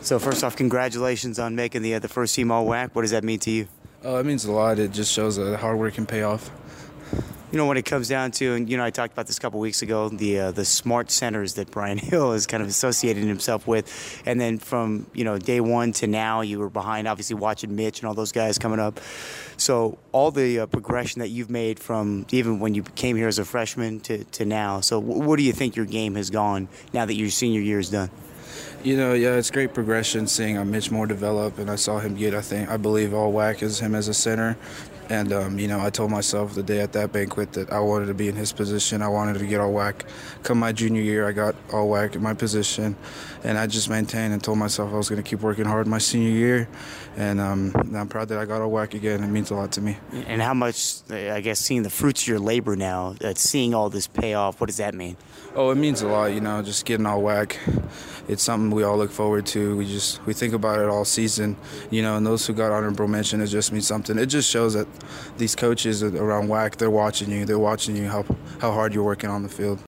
So first off, congratulations on making the first team all WAC. What does that mean to you? It means a lot. It just shows that hard work can pay off. You know, when it comes down to, and I talked about this a couple weeks ago, the smart centers that Brian Hill has kind of associated himself with, and then from day one to now, you were behind, obviously watching Mitch and all those guys coming up. So all the progression that you've made from even when you came here as a freshman to now. So what do you think your game has gone now that your senior year is done? It's great progression seeing Mitch Moore develop, and I saw him get, I believe, all WAC as him as a center. And, I told myself the day at that banquet that I wanted to be in his position. I wanted to get all WAC. Come my junior year, I got all WAC in my position. And I just maintained and told myself I was going to keep working hard my senior year. And I'm proud that I got all WAC again. It means a lot to me. And how much, I guess, seeing the fruits of your labor now, seeing all this pay off, what does that mean? Oh, it means a lot, just getting all WAC. It's something we all look forward to. We think about it all season, and those who got honorable mention, it just means something. It just shows that these coaches around WAC, they're watching you how hard you're working on the field.